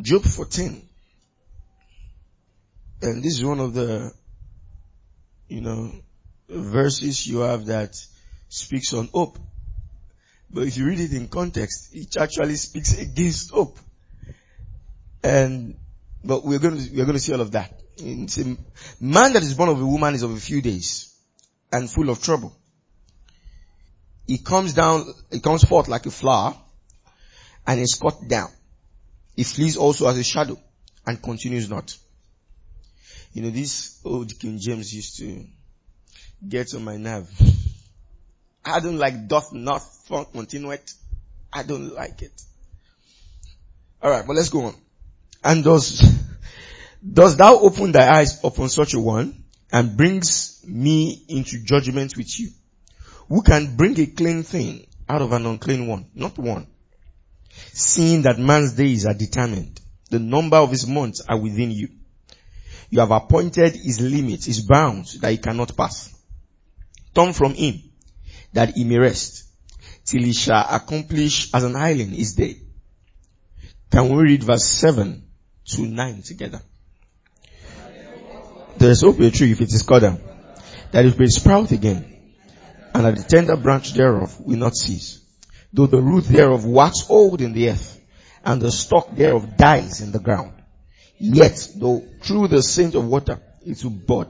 Job 14. And this is one of the, verses you have that speaks on hope. But if you read it in context, it actually speaks against hope. But we're going to see all of that. It's a man that is born of a woman is of a few days and full of trouble. He comes forth like a flower and is cut down. He flees also as a shadow and continues not. This old King James used to get on my nerve. I don't like doth not continuate. I don't like it. Alright, but let's go on. And does thou open thy eyes upon such a one and brings me into judgment with you? Who can bring a clean thing out of an unclean one? Not one. Seeing that man's days are determined, the number of his months are within you. You have appointed his limits, his bounds, that he cannot pass. Turn from him, that he may rest, till he shall accomplish as an island his day. Can we read verse 7 to 9 together? There is hope a tree if it is cut down, that it may sprout again, and that the tender branch thereof will not cease. Though the root thereof wax old in the earth, and the stalk thereof dies in the ground, yet though through the scent of water it will bud.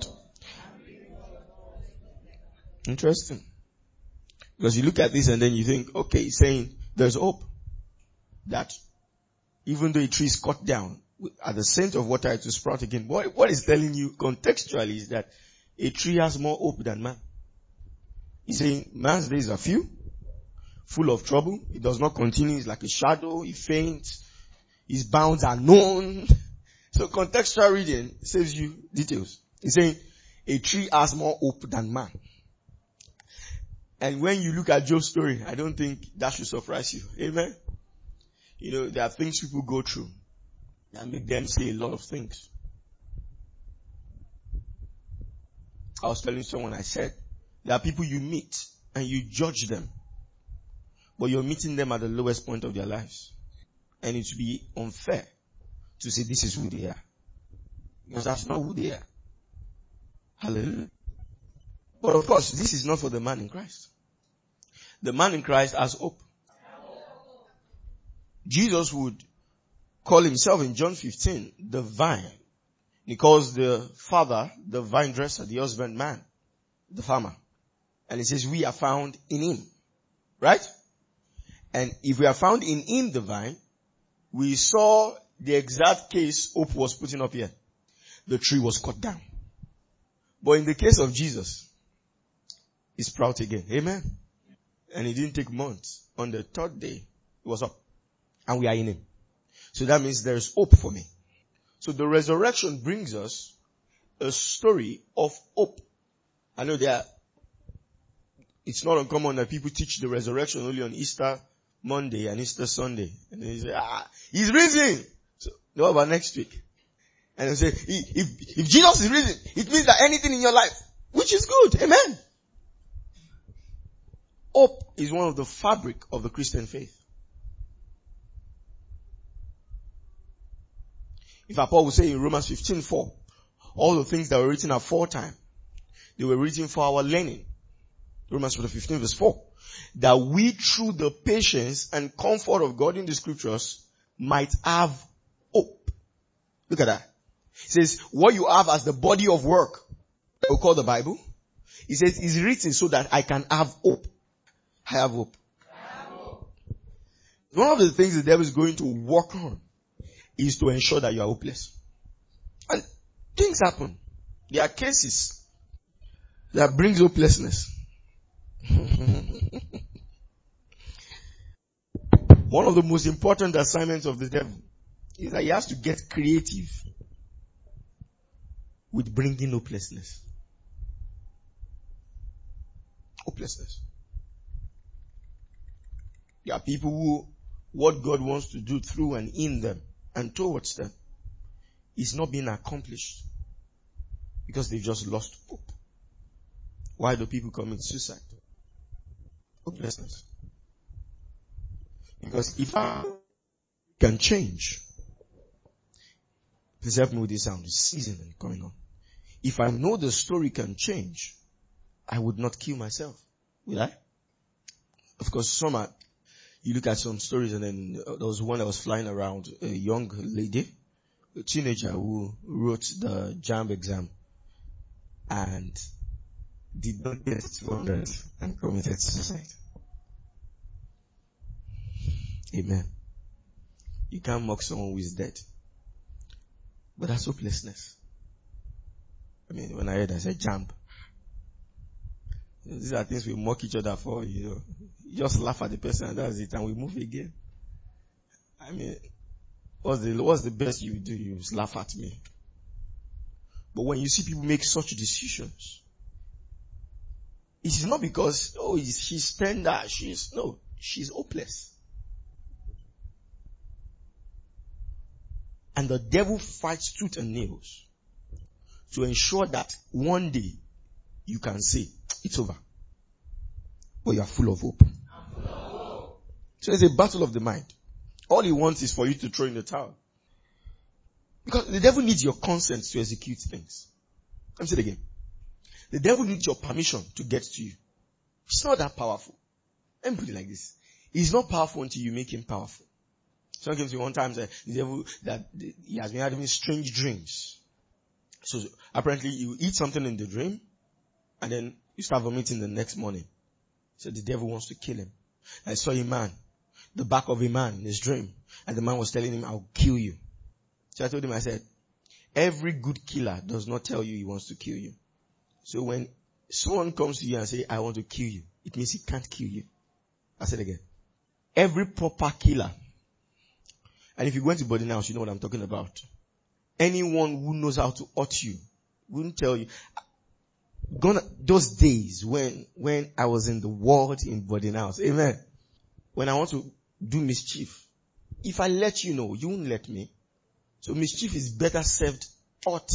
Interesting. Because you look at this and then you think, okay, he's saying there's hope. That even though a tree is cut down, at the scent of water it will sprout again. What is telling you contextually is that a tree has more hope than man. He's saying man's days are few, full of trouble. It does not continue. It's like a shadow. He faints. His bounds are known. So contextual reading saves you details. He's saying a tree has more hope than man. And when you look at Job's story, I don't think that should surprise you. Amen? There are things people go through that make them say a lot of things. I was telling someone, I said, there are people you meet and you judge them, but you're meeting them at the lowest point of their lives. And it would be unfair to say this is who they are. Because that's not who they are. Hallelujah. But of course, this is not for the man in Christ. The man in Christ has hope. Jesus would call himself in John 15 the vine. He calls the father the vine dresser, the husbandman, the farmer. And he says we are found in him. Right? And if we are found in him, the vine, we saw the exact case Hope was putting up here. The tree was cut down. But in the case of Jesus, he sprouted again. Amen? And it didn't take months. On the third day, it was up. And we are in him. So that means there is hope for me. So the resurrection brings us a story of hope. I know it's not uncommon that people teach the resurrection only on Easter Monday and Easter Sunday. And they say, he's risen. So what about next week? And they say, if Jesus is risen, it means that anything in your life, which is good. Amen. Hope is one of the fabric of the Christian faith. In fact, Paul will say in Romans 15:4, all the things that were written aforetime, they were written for our learning. Romans 15 verse 4. That we through the patience and comfort of God in the scriptures might have hope. Look at that. It says, what you have as the body of work, we call the Bible. It says, it's written so that I can have hope. I have hope. One of the things the devil is going to work on is to ensure that you are hopeless. And things happen. There are cases that brings hopelessness. One of the most important assignments of the devil is that he has to get creative with bringing hopelessness. Hopelessness. There are people who, what God wants to do through and in them and towards them is not being accomplished because they've just lost hope. Why do people commit suicide? Hopelessness. Because if I can change, Please help me with this sound. The season coming on. If I know the story can change, I would not kill myself. Will I? Of course, you look at some stories and then there was one that was flying around, a young lady, a teenager who wrote the JAMB exam and did not get 200 and committed suicide. Amen. You can't mock someone who is dead. But that's hopelessness. I mean, when I heard, I said JAMB. These are things we mock each other for, You just laugh at the person and that's it, and we move again. I mean, what's the best you do? You just laugh at me. But when you see people make such decisions, it is not because, she's tender, she's hopeless. And the devil fights tooth and nails to ensure that one day you can say, it's over. But you are full of hope. So it's a battle of the mind. All he wants is for you to throw in the towel. Because the devil needs your consent to execute things. Let me say it again. The devil needs your permission to get to you. It's not that powerful. Let me put it like this. He's not powerful until you make him powerful. Someone came to me one time and said, the devil, he has been having strange dreams. So apparently you eat something in the dream and then you start vomiting the next morning. So the devil wants to kill him. I saw a man, the back of a man in his dream, and the man was telling him, I'll kill you. So I told him, I said, every good killer does not tell you he wants to kill you. So when someone comes to you and say, I want to kill you, it means he can't kill you. I said again, every proper killer, and if you go into Body House, you know what I'm talking about. Anyone who knows how to hurt you wouldn't tell you. Those days when I was in the world in Body House, amen. When I want to do mischief, if I let you know, you won't let me. So mischief is better served hot,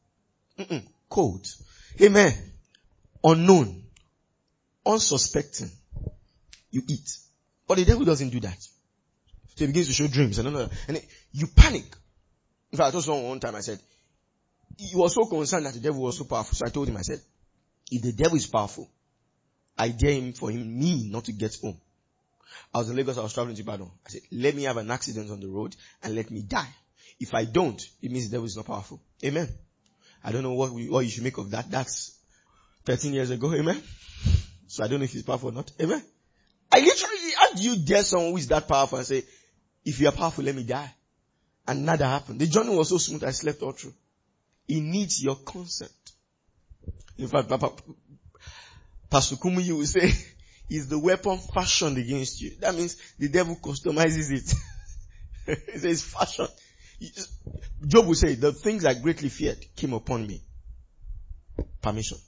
cold, amen. Unknown, unsuspecting, you eat. But the devil doesn't do that. So he begins to show dreams and you panic. In fact, I told someone one time, I said, he was so concerned that the devil was so powerful. So I told him, I said, if the devil is powerful, I dare him me not to get home. I was in Lagos, I was traveling to Ibadan. I said, let me have an accident on the road and let me die. If I don't, it means the devil is not powerful. Amen. I don't know what you should make of that. That's 13 years ago. Amen. So I don't know if he's powerful or not. Amen. How do you dare someone who is that powerful and say, if you are powerful, let me die? And nothing happened. The journey was so smooth, I slept all through. He needs your consent. In fact, Pastor Kumuyi will say, is the weapon fashioned against you. That means the devil customizes it. He says fashion. Job will say, the things I greatly feared came upon me. Permission.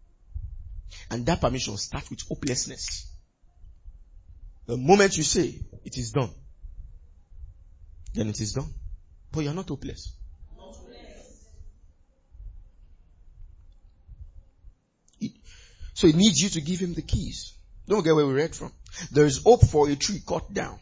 And that permission starts with hopelessness. The moment you say, it is done, then it is done. But you are not hopeless. So it needs you to give him the keys. Don't forget where we read from. There is hope for a tree cut down.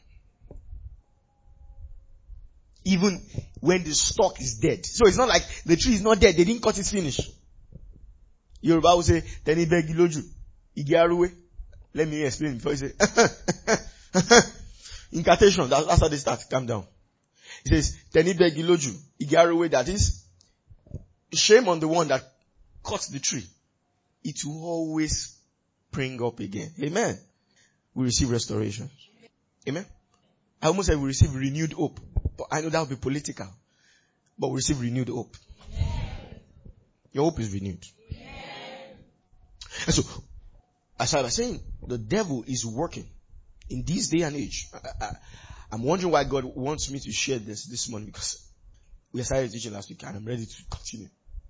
Even when the stalk is dead. So it's not like the tree is not dead. They didn't cut it finish. Yoruba will say, Teni begi loju, igi aruwe. Let me explain before you say, incantation. That's how they start. Calm down. He says, Teni begi loju, igi aruwe. That is, shame on the one that cuts the tree. It will always spring up again. Amen. We receive restoration. Amen. I almost said we receive renewed hope. But I know that will be political. But we receive renewed hope. Your hope is renewed. And so, as I was saying, the devil is working in this day and age. I'm wondering why God wants me to share this morning, because we started teaching last week and I'm ready to continue.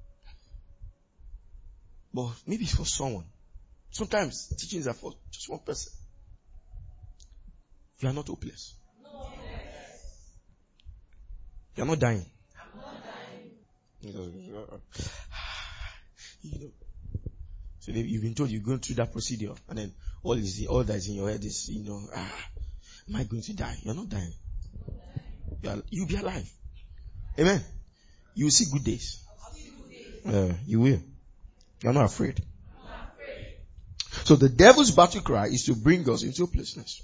But maybe it's for someone. Sometimes teachings are for just one person. You are not hopeless. You are not dying. I'm not dying. So you've been told you're going through that procedure, and then all that is in your head is, am I going to die? You're not dying. You'll be alive. Amen. You will see good days. You will. You're not afraid. So the devil's battle cry is to bring us into hopelessness.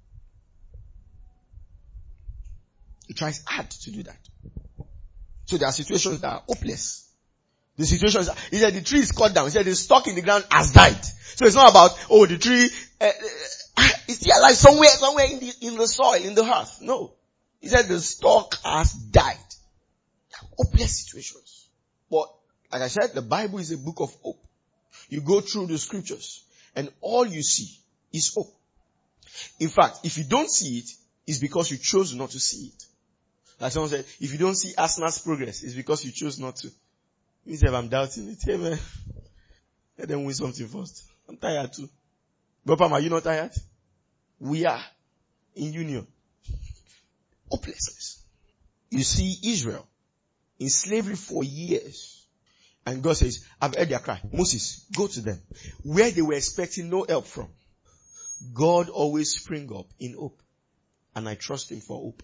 He tries hard to do that. So there are situations that are hopeless. The situation is, he said the tree is cut down. He said the stalk in the ground has died. So it's not about, the tree, is still alive somewhere in the soil, in the earth. No. He said the stalk has died. Hopeless situations. But, like I said, the Bible is a book of hope. You go through the scriptures and all you see is hope. In fact, if you don't see it, it's because you chose not to see it. Like someone said, if you don't see Arsenal's progress, it's because you chose not to. Me say, I'm doubting it. Hey man, let them win something first. I'm tired too. But Pam, are you not tired? We are in union. Hopelessness. You see Israel in slavery for years. And God says, I've heard their cry. Moses, go to them. Where they were expecting no help from. God always spring up in hope. And I trust him for hope.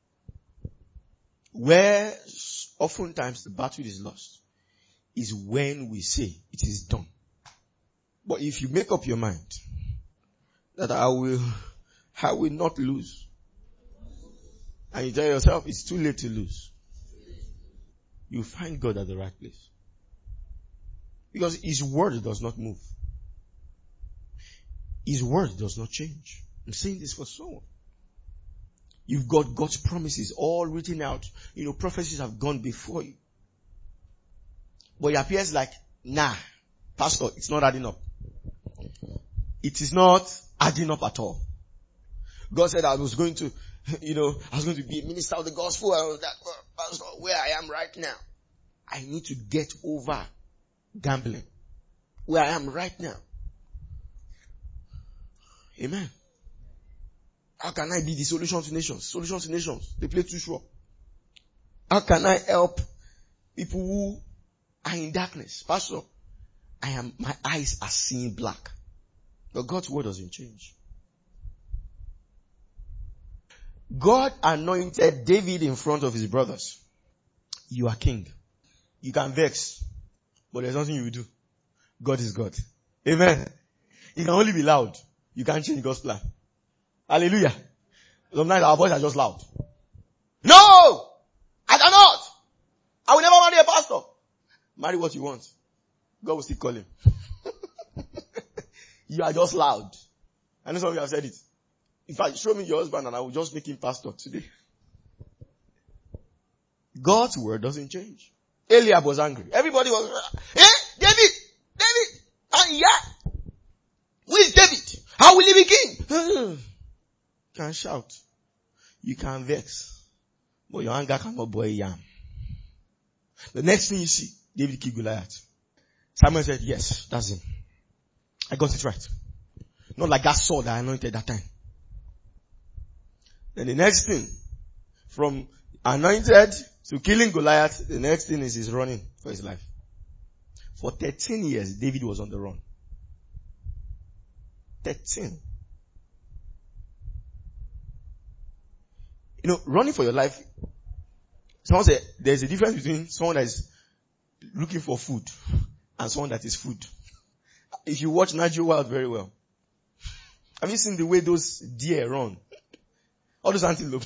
Where oftentimes the battle is lost is when we say it is done. But if you make up your mind that I will not lose, and you tell yourself it's too late to lose, you find God at the right place. Because his word does not move. His word does not change. I'm saying this for someone. You've got God's promises all written out. Prophecies have gone before you. But it appears like, nah, pastor, it's not adding up. It is not adding up at all. God said I was going to, I was going to be a minister of the gospel. I was that, pastor, where I am right now. I need to get over gambling. Where I am right now. Amen. How can I be the solution to nations? Solution to nations. They play too short. How can I help people who are in darkness? Pastor, my eyes are seeing black. But God's word doesn't change. God anointed David in front of his brothers. You are king. You can vex, but there's nothing you will do. God is God. Amen. You can only be loud. You can't change God's plan. Hallelujah. Sometimes our voices are just loud. No! I cannot! I will never marry a pastor. Marry what you want. God will still call him. You are just loud. I know some of you have said it. In fact, show me your husband and I will just make him pastor today. God's word doesn't change. Eliab was angry. Everybody was, David! Yeah! Who is David? How will he be king? You can shout. You can vex. But your anger cannot boil yam. The next thing you see, David killed Goliath. Samuel said, yes, that's him. I got it right. Not like that sword that I anointed that time. Then the next thing, from anointed to killing Goliath, the next thing is he's running for his life. For 13 years, David was on the run. 13. Running for your life, someone said there's a difference between someone that is looking for food and someone that is food. If you watch Nigel Wild very well, have you seen the way those deer run? All those antelope.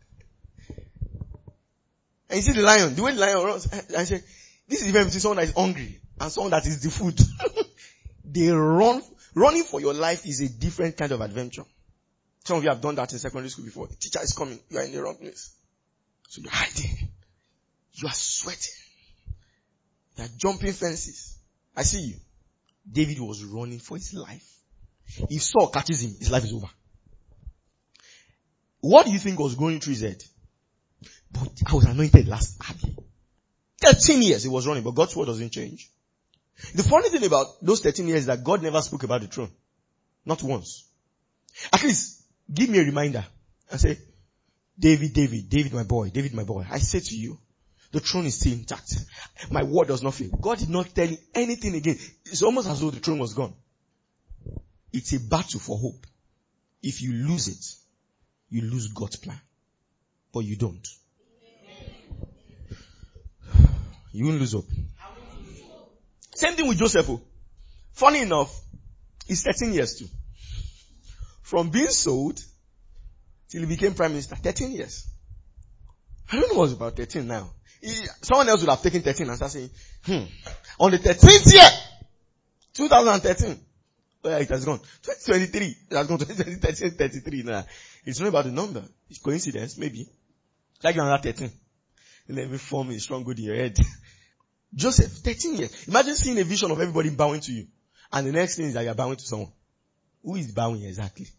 And you see the lion, the way the lion runs. I said, this is the difference between someone that is hungry and someone that is the food. They run. Running for your life is a different kind of adventure. Some of you have done that in secondary school before. The teacher is coming. You are in the wrong place. So you're hiding. You are sweating. You are jumping fences. I see you. David was running for his life. If Saul catches him, his life is over. What do you think was going through his head? But I was anointed last hardly. 13 years he was running, but God's word doesn't change. The funny thing about those 13 years is that God never spoke about the throne. Not once. At least, give me a reminder and say, David, my boy. I say to you, the throne is still intact. My word does not fail. God did not tell you anything again. It's almost as though the throne was gone. It's a battle for hope. If you lose it, you lose God's plan. But you don't. You won't lose hope. Same thing with Joseph. Funny enough, it's 13 years too. From being sold till he became prime minister, 13 years. I don't know what's about 13 now. Someone else would have taken 13 and started saying, on the 13th year, 2013. Oh yeah, it has gone. 2023, it has gone. 2013, 33 now. It's not about the number. It's coincidence, maybe. Like you're another 13. And every form is strong good in your head. Joseph, 13 years. Imagine seeing a vision of everybody bowing to you. And the next thing is that you're bowing to someone. Who is bowing exactly?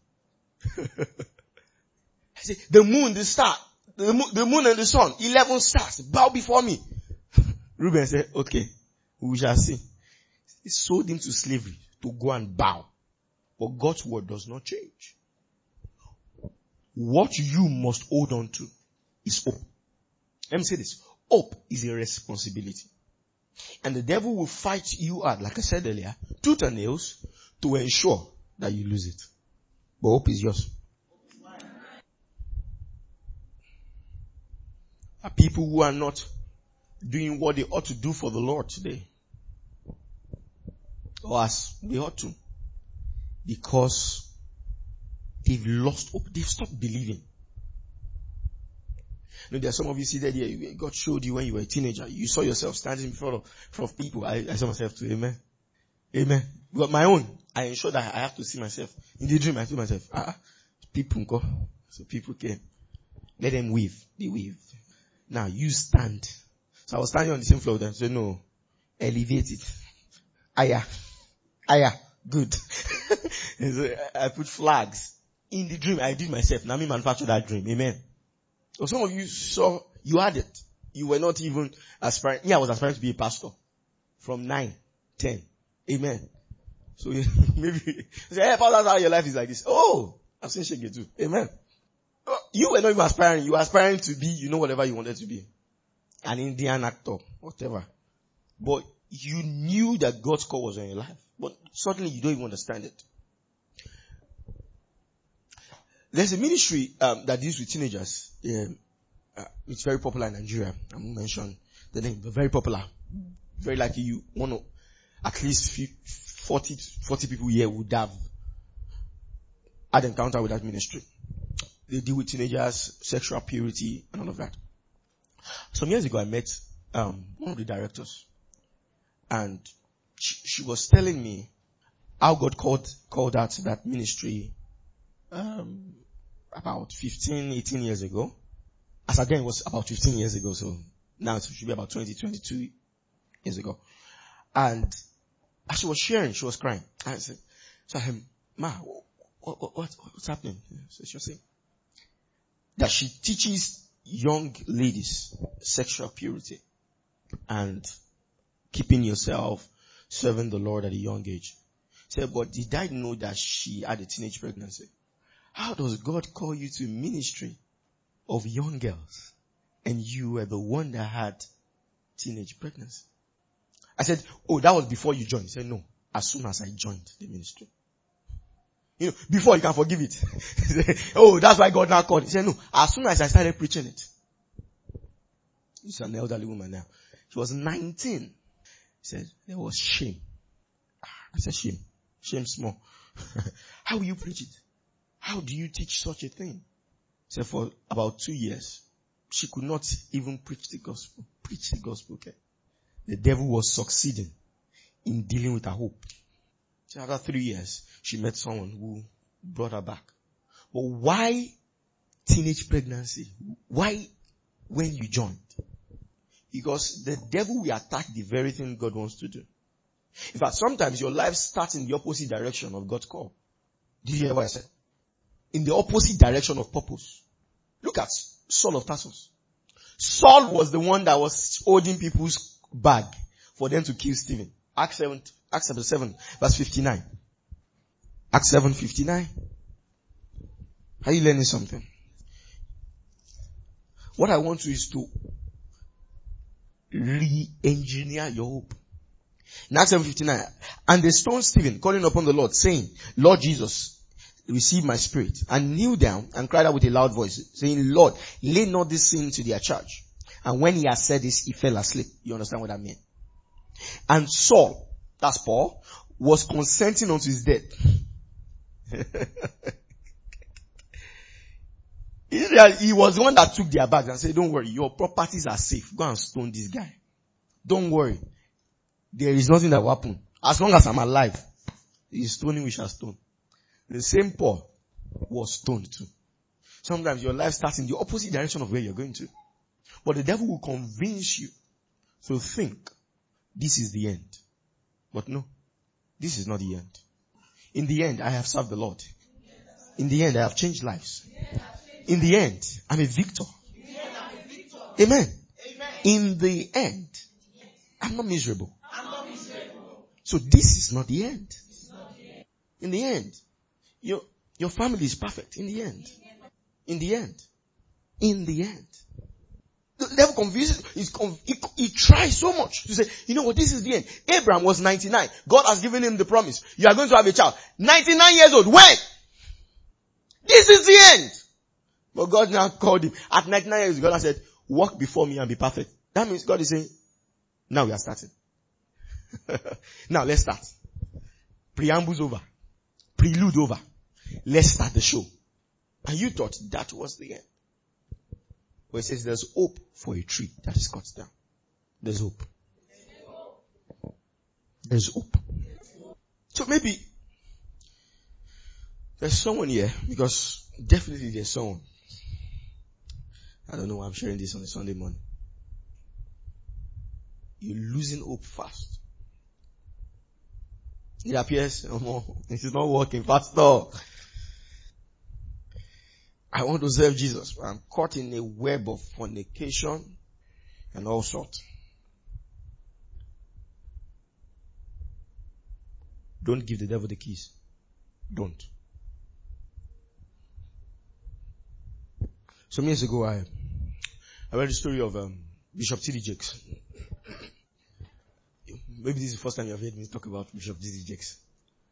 I say, the moon, the star, the moon and the sun, 11 stars, bow before me. Reuben said, okay, we shall see. He sold him to slavery to go and bow. But God's word does not change. What you must hold on to is hope. Let me say this. Hope is a responsibility. And the devil will fight you hard, like I said earlier, tooth and nails, to ensure that you lose it. But hope is yours. Are people who are not doing what they ought to do for the Lord today? Or as they ought to. Because they've lost hope. They've stopped believing. You know, there are some of you see that here. God showed you when you were a teenager. You saw yourself standing in front of people. I saw myself too. Amen. Amen. But my own, I ensure that I have to see myself. In the dream, I told myself, people go. So people came. Let them wave. They wave. Now you stand. So I was standing on the same floor with them. So no, elevate it. Aya. Good. So I put flags. In the dream, I did myself. Now me manufacture that dream. Amen. So some of you saw, you had it. You were not even aspiring. Yeah, I was aspiring to be a pastor. From 9, 10. Amen. So maybe, say, hey, pastor, that's how your life is like this. Oh, I've seen Shege too. Amen. You were not even aspiring. You were aspiring to be, whatever you wanted to be. An Indian actor, whatever. But you knew that God's call was on your life. But suddenly you don't even understand it. There's a ministry that deals with teenagers. It's very popular in Nigeria. I won't mention the name, but very popular. Very likely you want to, at least 40 people here would have had encounter with that ministry. They deal with teenagers, sexual purity, and all of that. Some years ago I met one of the directors. And she was telling me how God called out to that ministry about 15, 18 years ago. As again, it was about 15 years ago, so now it should be about 20, 22 years ago. And as she was sharing, she was crying. I said, Ma, what's happening? So she was saying that she teaches young ladies sexual purity and keeping yourself, serving the Lord at a young age. She said, but did I know that she had a teenage pregnancy? How does God call you to ministry of young girls and you were the one that had teenage pregnancy? I said, oh, that was before you joined. He said, no, as soon as I joined the ministry. Before you can forgive it. He said, oh, that's why God now called. He said, no, as soon as I started preaching it. She's an elderly woman now. She was 19. He said, there was shame. I said, shame. Shame small. How will you preach it? How do you teach such a thing? He said, for about 2 years, she could not even preach the gospel. Okay? The devil was succeeding in dealing with her hope. So after 3 years, she met someone who brought her back. But why teenage pregnancy? Why when you joined? Because the devil will attack the very thing God wants to do. In fact, sometimes your life starts in the opposite direction of God's call. Did you hear what I said? In the opposite direction of purpose. Look at Saul of Tarsus. Saul was the one that was holding people's bag for them to kill Stephen. Acts 7, verse 59. Acts 7:59. Are you learning something? What I want you is to re-engineer your hope. In Acts 7:59, and they stoned Stephen, calling upon the Lord, saying, Lord Jesus, receive my spirit. And kneeled down and cried out with a loud voice, saying, Lord, lay not this sin to their charge. And when he had said this, he fell asleep. You understand what I mean? And Saul, that's Paul, was consenting unto his death. He was the one that took their bags and said, don't worry, your properties are safe. Go and stone this guy. Don't worry. There is nothing that will happen. As long as I'm alive, he's stoning, we shall stone. The same Paul was stoned too. Sometimes your life starts in the opposite direction of where you're going to. But the devil will convince you to think this is the end. But no, this is not the end. In the end, I have served the Lord. In the end, I have changed lives. In the end, I'm a victor. Amen. In the end, I'm not miserable. So this is not the end. In the end, your family is perfect. In the end. In the end. In the end. The devil confuses, he tries so much to say, you know what, this is the end. Abraham was 99. God has given him the promise. You are going to have a child. 99 years old. When? This is the end. But God now called him. At 99 years, God has said, walk before me and be perfect. That means God is saying, now we are starting. Now let's start. Preamble's over. Prelude over. Let's start the show. And you thought that was the end. But it says there's hope for a tree that is cut down. There's hope. There's hope. So maybe there's someone here, because definitely there's someone. I don't know why I'm sharing this on a Sunday morning. You're losing hope fast. It appears, it is not working, Pastor. I want to serve Jesus, but I'm caught in a web of fornication and all sorts. Don't give the devil the keys. Don't. Some years ago, I read the story of Bishop T.D. Jakes. Maybe this is the first time you have heard me talk about Bishop T.D. Jakes.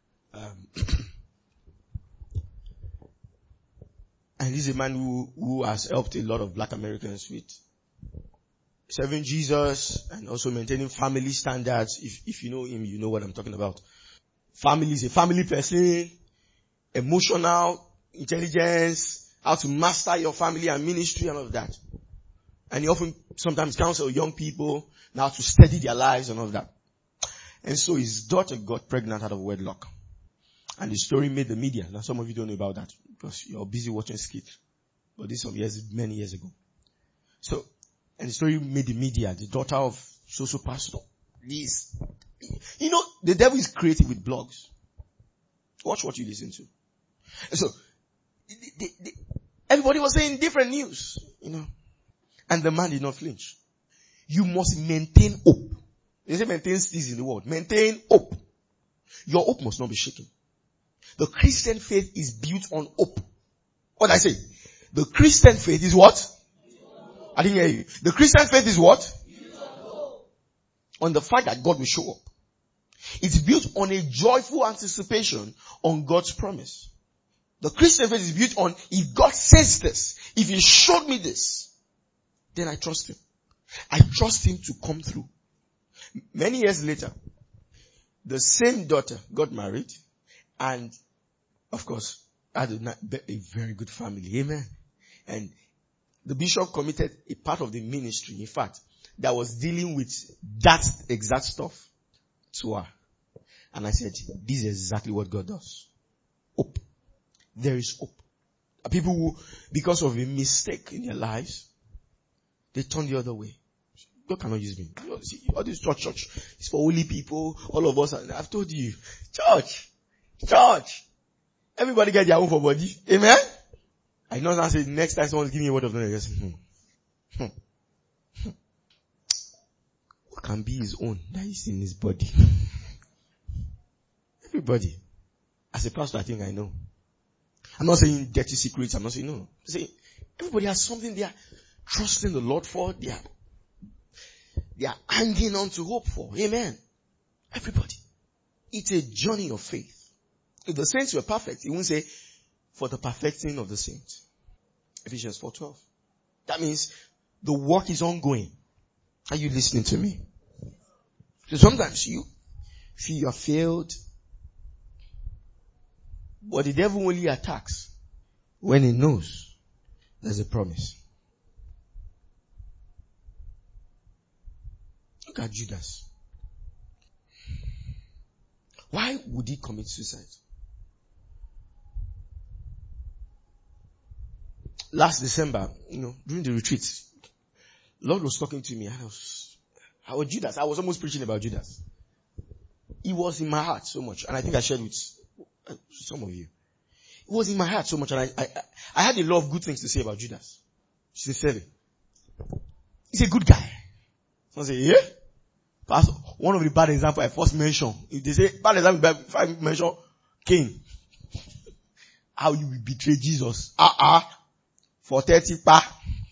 And he's a man who has helped a lot of black Americans with serving Jesus and also maintaining family standards. If you know him, you know what I'm talking about. Family is a family person, emotional intelligence, how to master your family and ministry and all of that. And he often sometimes counsel young people now to steady their lives and all of that. And so his daughter got pregnant out of wedlock. And the story made the media. Now some of you don't know about that because you're busy watching skits. But this was many years ago. So, and the story made the media, the daughter of so-so pastor. This. You know, the devil is creative with blogs. Watch what you listen to. And so, everybody was saying different news, you know. And the man did not flinch. You must maintain hope. They say maintain things in the world. Maintain hope. Your hope must not be shaken. The Christian faith is built on hope. What did I say? The Christian faith is what? I didn't hear you. The Christian faith is what? On the fact that God will show up. It's built on a joyful anticipation on God's promise. The Christian faith is built on, if God says this, if He showed me this, then I trust Him. I trust Him to come through. Many years later, the same daughter got married and, of course, had a very good family. Amen. And the bishop committed a part of the ministry, in fact, that was dealing with that exact stuff to her. And I said, this is exactly what God does. Hope. There is hope. People who, because of a mistake in their lives, they turn the other way. God cannot use me. See, all this church, it's for holy people. All of us, I've told you, church. Everybody get their own for body. Amen? I know that say next time someone give me a word of knowledge, I say, what can be his own that is in his body? Everybody. As a pastor, I think I know. I'm not saying dirty secrets. I'm not saying no. I'm saying everybody has something they are trusting the Lord for. They are hanging on to hope for. Amen. Everybody. It's a journey of faith. If the saints were perfect, he won't say, for the perfecting of the saints. Ephesians 4:12. That means The work is ongoing. Are you listening to me? So sometimes you feel you have failed, but the devil only attacks when he knows there's a promise. Look at Judas. Why would he commit suicide? Last December, during the retreat, Lord was talking to me and I was Judas. I was almost preaching about Judas. It was in my heart so much, and I think I shared with some of you. It was in my heart so much, and I had a lot of good things to say about Judas. Sincerely. He's a good guy. So I say, yeah? That's one of the bad examples I first mentioned. If they say, bad example, if I mention Cain, how you will betray Jesus. For 30 pa.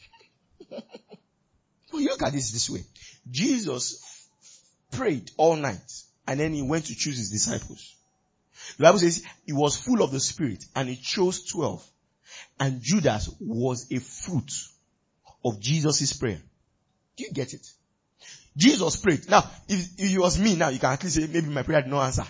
Well, you look at this way. Jesus prayed all night, and then he went to choose his disciples. The Bible says he was full of the Spirit, and he chose 12. And Judas was a fruit of Jesus' prayer. Do you get it? Jesus prayed. Now, if it was me now, you can at least say, maybe my prayer did not answer.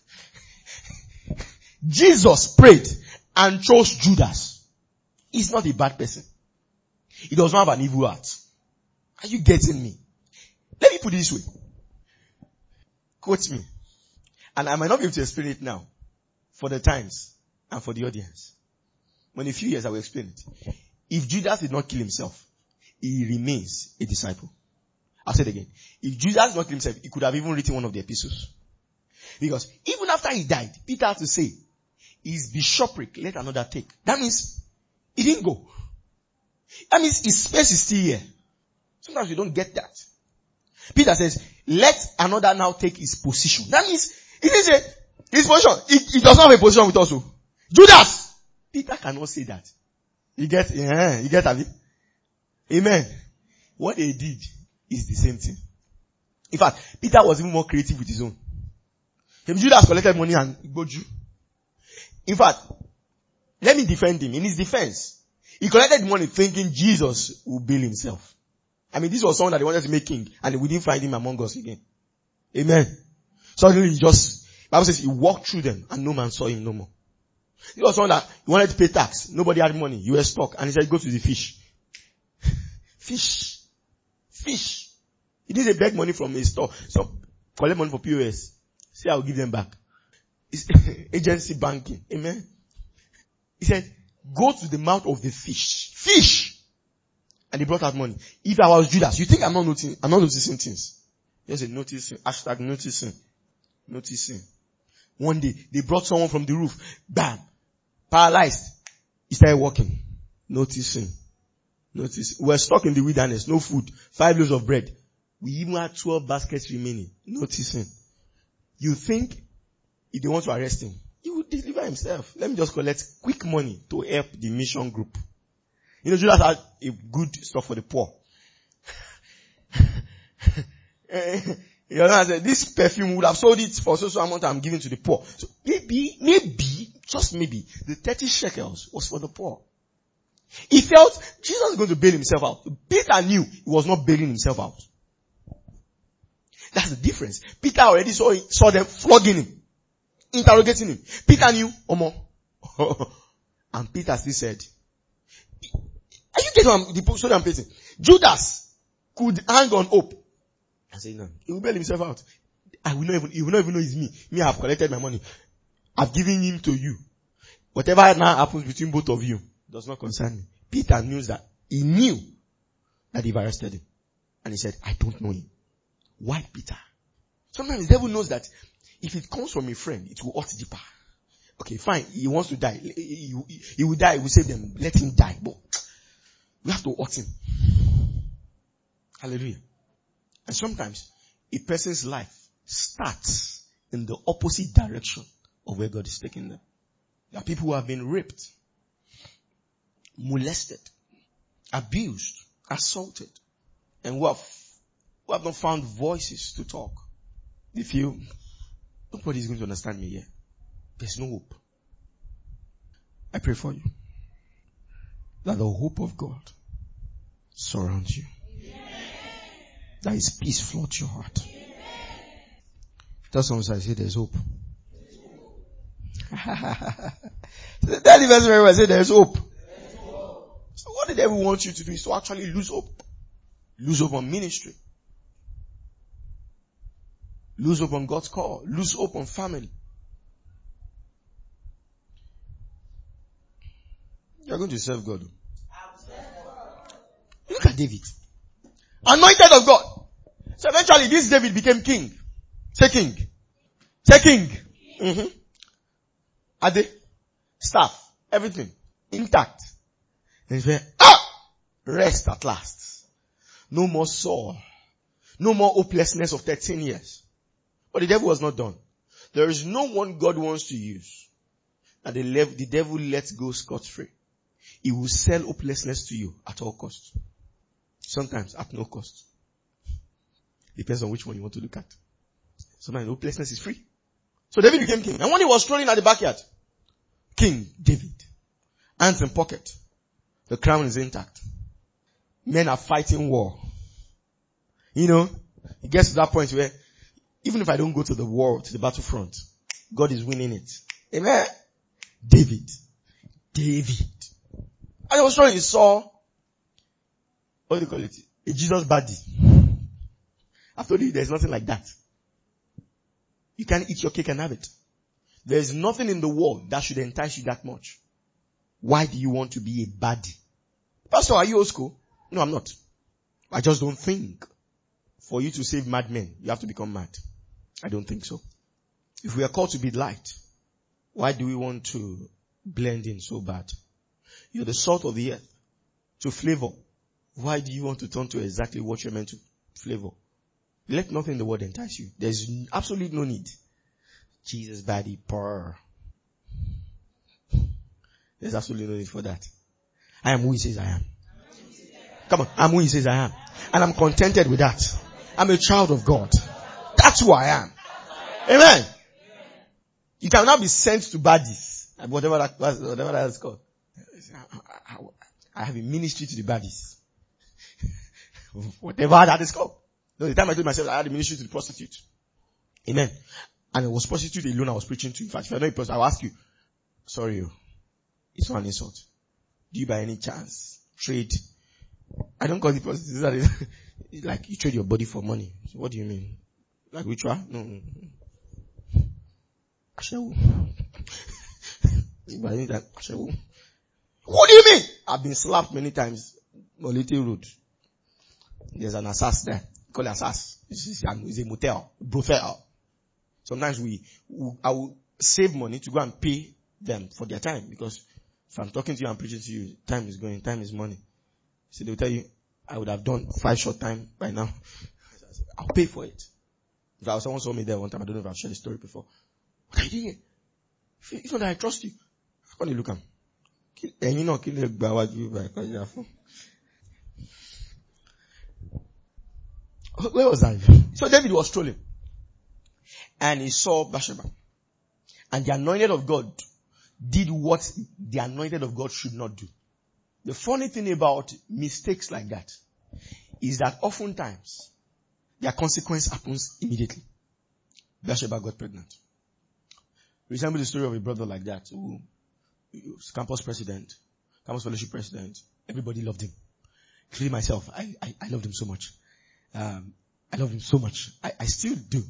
Jesus prayed and chose Judas. He's not a bad person. He does not have an evil heart. Are you getting me? Let me put it this way. Quote me. And I might not be able to explain it now. For the times and for the audience. But in a few years I will explain it. If Judas did not kill himself, he remains a disciple. I'll say it again. If Judas did not kill himself, he could have even written one of the epistles. Because even after he died, Peter had to say, his bishopric let another take. That means he didn't go. That means his space is still here. Sometimes you don't get that. Peter says, let another now take his position. That means, he didn't say, his position. He does not have a position with us. Judas! Peter cannot say that. You get Abi? Amen. What they did is the same thing. In fact, Peter was even more creative with his own. Judas collected money and go Jew. In fact, let me defend him. In his defense, he collected money thinking Jesus will bail himself. I mean, this was someone that they wanted to make king, and we didn't find him among us again. Amen. Suddenly Bible says he walked through them and no man saw him no more. He was someone that he wanted to pay tax. Nobody had money. You were stuck. And he said, go to the fish. Fish. He didn't beg money from a store. So collect money for POS. Say, I'll give them back. It's agency banking. Amen. He said, go to the mouth of the fish. Fish. And he brought out money. If I was Judas, you think I'm not noticing things? Just a noticing. Hashtag noticing. One day, they brought someone from the roof. Bam. Paralyzed. He started walking. Noticing. We're stuck in the wilderness. No food. 5 loaves of bread. We even had 12 baskets remaining. Noticing. You think if they want to arrest him, he would deliver himself. Let me just collect quick money to help the mission group. Judas had a good stuff for the poor. This perfume would have sold it for so amount I'm giving to the poor. So maybe, just maybe, the 30 shekels was for the poor. He felt Jesus was going to bail himself out. Peter knew he was not bailing himself out. That's the difference. Peter already saw them flogging him, interrogating him. Peter knew, Omo. And Peter still said, are you getting the story I'm painting? Judas could hang on hope. I say, no, he will bail himself out. He will not even know it's me. Me, I have collected my money. I've given him to you. Whatever now happens between both of you does not concern me. Peter knew that. He knew that they've arrested him. And he said, I don't know him. Why Peter? Sometimes the devil knows that if it comes from a friend, it will hurt deeper. Okay, fine. He wants to die. He will die. We save them. Let him die. But we have to hurt him. Hallelujah. And sometimes a person's life starts in the opposite direction of where God is taking them. There are people who have been raped, molested, abused, assaulted, and who have not found voices to talk. They feel nobody is going to understand me here. There's no hope. I pray for you that the hope of God surround you. That His peace flood your heart. Tell someone, say there's hope. Tell the person very well, say there's hope. So what the devil wants you to do is to actually lose hope. Lose hope on ministry. Lose hope on God's call. Lose hope on family. You're going to serve God. Look at David. Anointed of God. So eventually this David became king. Say king. Say king. Mm-hmm. Ade. Staff. Everything. Intact. And he said, rest at last. No more Saul. No more hopelessness of 13 years. But the devil was not done. There is no one God wants to use that the devil lets go scot-free. He will sell hopelessness to you at all costs. Sometimes at no cost. Depends on which one you want to look at. Sometimes hopelessness is free. So David became king. And when he was strolling at the backyard, King David, hands in pocket, the crown is intact. Men are fighting war. You know, it gets to that point where even if I don't go to the war, to the battlefront, God is winning it. Amen. David. I was sure he saw, what do you call it? A Jesus body. I've told you there's nothing like that. You can't eat your cake and have it. There's nothing in the world that should entice you that much. Why do you want to be a baddie? Pastor, are you old school? No, I'm not. I just don't think for you to save madmen, you have to become mad. I don't think so. If we are called to be light, why do we want to blend in so bad? You're the salt of the earth. To flavor, why do you want to turn to exactly what you're meant to flavor? Let nothing in the world entice you. There's absolutely no need. Jesus body purr. There's absolutely no need for that. I am who He says I am. Come on, I'm who He says I am. And I'm contented with that. I'm a child of God. That's who I am. Amen. You cannot be sent to baddies. Whatever that is called. I have a ministry to the baddies. Whatever that is called. No, the time I told myself I had a ministry to the prostitute. Amen. And it was prostitute alone I was preaching to. In fact, if I know a prostitute, I'll ask you, sorry, it's not an insult. Do you by any chance trade? I don't call it prostitute. It's like you trade your body for money. So what do you mean? Like ritual? No. What do you mean? I've been slapped many times. Molite Road. There's an assas there. Call it assas. It's a motel. Brothel. Sometimes I will save money to go and pay them for their time, because if I'm talking to you and preaching to you, time is going, time is money. So they'll tell you, I would have done 5 short time by now. I'll pay for it. In fact, someone saw me there one time. I don't know if I've shared the story before. What are you doing? It's not that I trust you. How can you look at me? And you know, kill the by. Where was I? So David was strolling. And he saw Bathsheba. And the anointed of God did what the anointed of God should not do. The funny thing about mistakes like that is that oftentimes their consequence happens immediately. Bathsheba got pregnant. Resemble the story of a brother like that who was campus president, campus fellowship president. Everybody loved him. Including myself. I loved him so much. I loved him so much. I still do.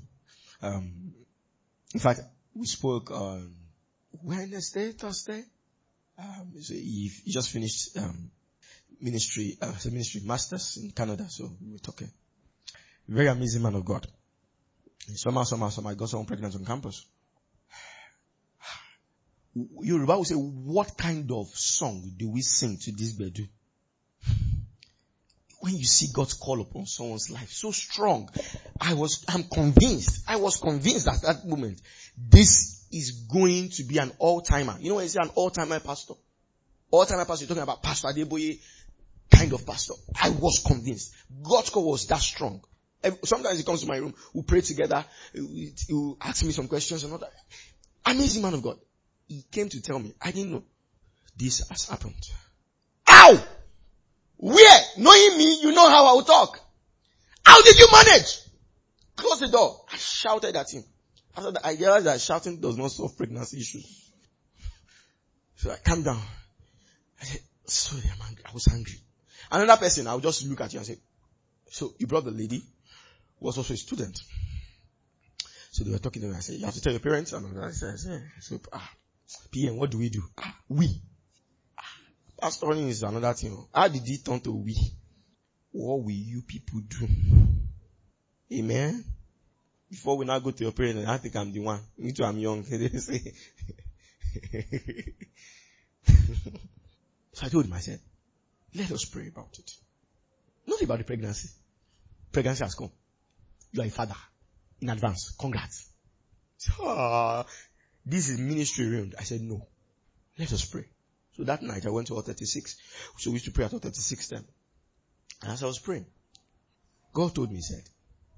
In fact, we spoke on Wednesday, Thursday. So he just finished ministry masters in Canada. So we were talking. Very amazing man of God. And somehow I got someone pregnant on campus. Yoruba will say, what kind of song do we sing to this Bedu? When you see God's call upon someone's life so strong, I'm convinced at that moment, this is going to be an all-timer. You know when you say an all-timer pastor? All-timer pastor, you're talking about Pastor Adeboye kind of pastor. I was convinced. God's call was that strong. Sometimes he comes to my room, we pray together, he will ask me some questions and all that. Amazing man of God. He came to tell me, I didn't know this has happened. Ow! Where? knowing me, you know how I will talk. How did you manage? Close the door. I shouted at him. After that, I realized that shouting does not solve pregnancy issues. So I calmed down. I said, sorry, I'm angry. I was angry. Another person, I would just look at you and say, so you brought the lady who was also a student. So they were talking to me. I said, you have to tell your parents. And I said, PM, what do we do? We. Pastoring is another thing. How did it turn to we? What will you people do? Amen. Before we now go to your parents, I think I'm the one. Me too, I'm young. They say. So I told him, I said, let us pray about it. Not about the pregnancy. Pregnancy has come. You are a father. In advance. Congrats. So, this is ministry room. I said, no. Let us pray. So that night I went to Hall 36. So we used to pray at Hall 36 then. And as I was praying, God told me, he said,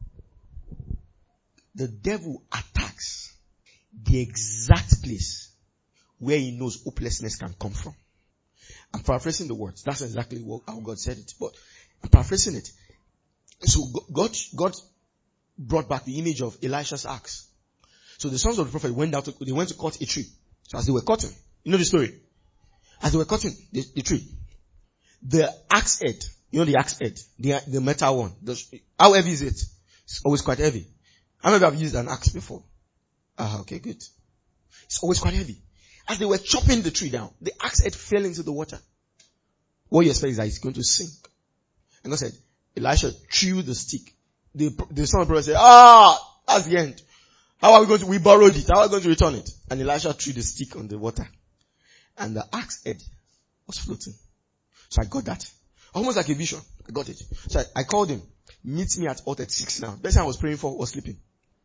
the devil attacks the exact place where he knows hopelessness can come from. I'm paraphrasing the words. That's exactly how God said it. But I'm paraphrasing it. So God brought back the image of Elisha's axe. So the sons of the prophet went to cut a tree. So as they were cutting, you know the story? As they were cutting the tree, the axe head, you know the axe head, the metal one, how heavy is it? It's always quite heavy. How many of you have used an axe before? Okay, good. It's always quite heavy. As they were chopping the tree down, the axe head fell into the water. What you expect is that it's going to sink. And God said, Elisha threw the stick. The son of the prophet said, that's the end. How are we going to, we borrowed it. How are we going to return it? And Elisha threw the stick on the water. And the axe head was floating. So I got that. Almost like a vision. I got it. So I called him. Meet me at Hall 36 now. The person I was praying for was sleeping.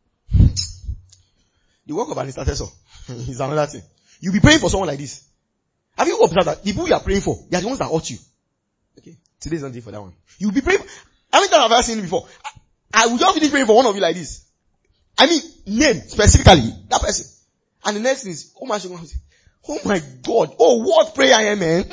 The work of an intercessor is another thing. You'll be praying for someone like this. Have you observed that the people you are praying for, they are the ones that hurt you? Okay. Today's not day for that one. You'll be praying. How many times have I seen it before? I will just finish praying for one of you like this. I mean, name specifically that person. And the next thing is, oh my God. Oh, what prayer I am, man.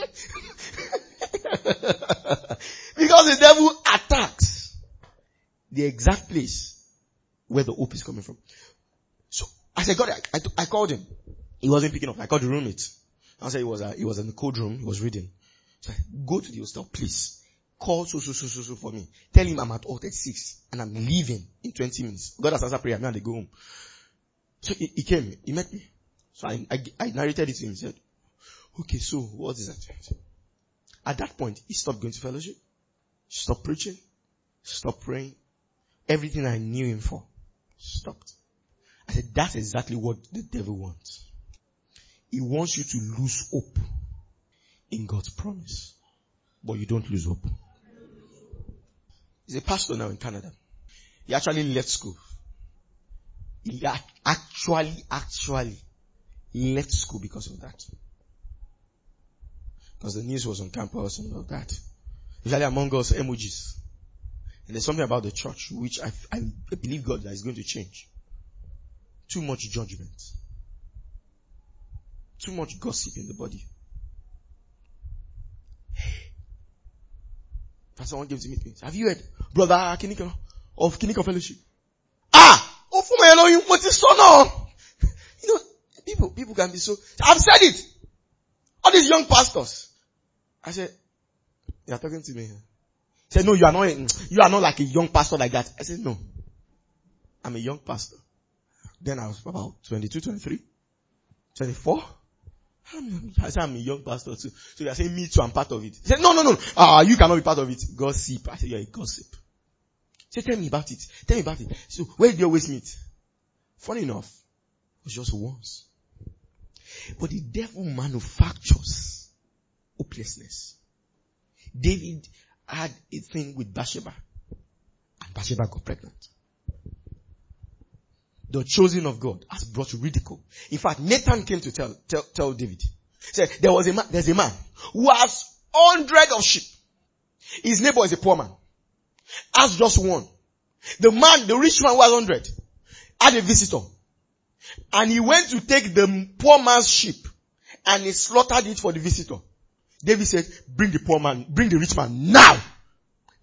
Because the devil attacks the exact place where the hope is coming from. So I said, God, I called him. He wasn't picking up. I called the roommate. I said he was in the cold room. He was reading. So I said, go to the hostel, please. Call so for me. Tell him I'm at Hall 36 and I'm leaving in 20 minutes. God has answered prayer. Now they go home. So he came. He met me. So I narrated it to him. He said, okay, so what is that? At that point, he stopped going to fellowship. Stopped preaching. Stopped praying. Everything I knew him for stopped. I said, that's exactly what the devil wants. He wants you to lose hope in God's promise. But you don't lose hope. He's a pastor now in Canada. He actually left school. He actually left school because of that. Because the news was on campus and all that. Usually among us, emojis. And there's something about the church which I believe God that is going to change. Too much judgment. Too much gossip in the body. Pastor one came to meet me. Have you heard Brother Kinika of Kinika Fellowship? Oh, for my Elohim, what is so now? You know, people can be so. I've said it. All these young pastors. I said, you are talking to me. He said, no, you are not like a young pastor like that. I said, no. I'm a young pastor. Then I was about 22, 23, 24. I said, I'm a young pastor too. So they are saying, me too, I'm part of it. He said, no. You cannot be part of it. Gossip. I said, you're a gossip. He said, tell me about it. So where did you always meet? Funny enough, it was just once. But the devil manufactures hopelessness. David had a thing with Bathsheba. And Bathsheba got pregnant. The chosen of God has brought ridicule. In fact, Nathan came to tell David. He said, there's a man who has 100 of sheep. His neighbor is a poor man. Has just one. The rich man who has 100, had a visitor. And he went to take the poor man's sheep and he slaughtered it for the visitor. David said, bring the rich man now.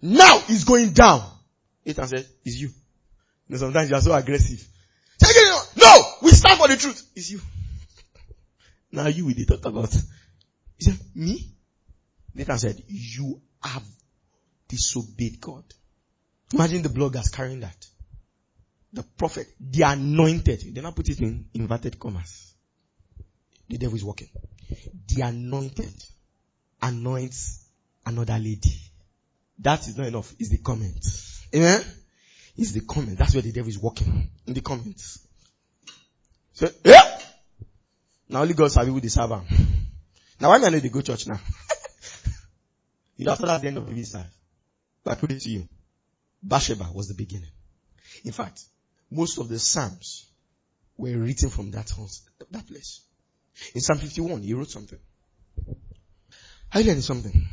Now it's going down. Satan said, it's you. You know, sometimes you are so aggressive. No! We stand for the truth. It's you. Now you will be talked about. He said, me? Satan said, you have disobeyed God. Imagine the bloggers carrying that. The prophet, the anointed. They now put it in inverted commas. The devil is working. The anointed anoints another lady. That is not enough. It's the comment. Amen? It's the comment. That's where the devil is working. In the comments. So, yeah! Now only God sabi who they serve am. Now why may they go church now? You know, after that, the end of the life. But I put it to you. Bathsheba was the beginning. In fact, most of the Psalms were written from that place. In Psalm 51, he wrote something. Are you learning something?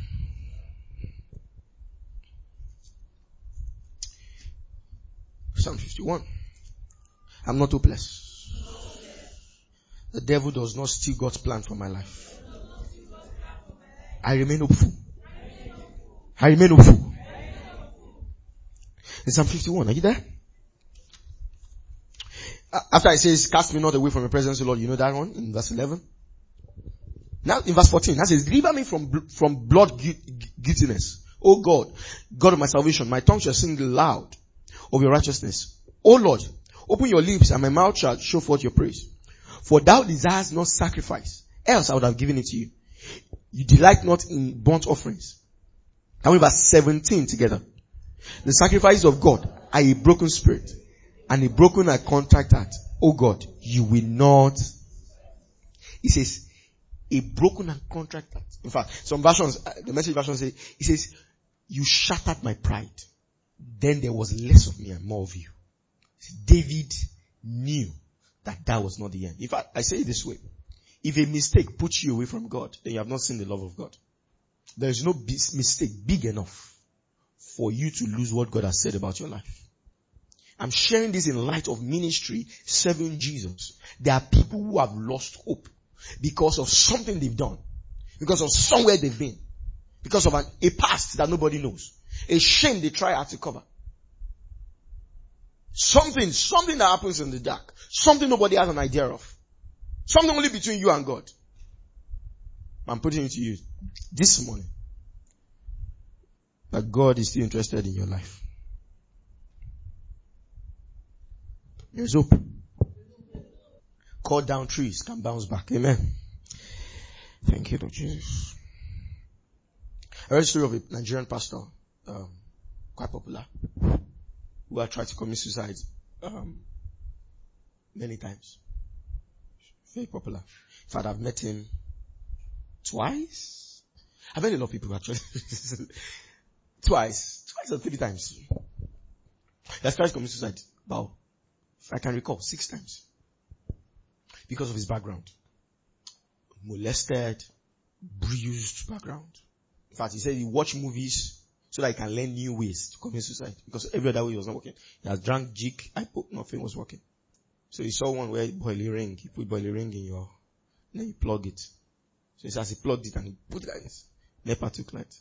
Psalm 51. I'm not hopeless. The devil does not steal God's plan for my life. I remain hopeful. I remain hopeful. In Psalm 51, are you there? After it says, cast me not away from your presence, O Lord, you know that one in verse 11? Now in verse 14, that says, deliver me from blood guiltiness. O God, God of my salvation, my tongue shall sing loud of your righteousness. O Lord, open your lips and my mouth shall show forth your praise. For thou desires not sacrifice, else I would have given it to you. You delight not in burnt offerings. And with verse 17 together. The sacrifices of God are a broken spirit and a broken and contrite heart. Oh God, you will not. It says, a broken and contrite heart. In fact, some versions, the Message version says, it says, you shattered my pride. Then there was less of me and more of you. David knew that was not the end. In fact, I say it this way. If a mistake puts you away from God, then you have not seen the love of God. There is no mistake big enough for you to lose what God has said about your life. I'm sharing this in light of ministry, serving Jesus. There are people who have lost hope because of something they've done, because of somewhere they've been, because of a past that nobody knows, a shame they try hard to cover. Something that happens in the dark, something nobody has an idea of, something only between you and God. I'm putting it to you this morning that God is still interested in your life. There's hope. Cut down trees can bounce back. Amen. Thank you, Lord Jesus. I read a story of a Nigerian pastor, quite popular, who had tried to commit suicide many times. Very popular. In fact, I've met him twice. I've met a lot of people actually. Twice or 3 times. He has tried to commit suicide about, if I can recall, 6 times. Because of his background. Molested, bruised background. In fact, he said he watched movies so that he can learn new ways to commit suicide. Because every other way was not working. He has drank jig, nothing was working. So he saw one where you boil a ring. You put boil a ring in your, then you plug it. So he says he plugged it and he put it like this. NEPA took light.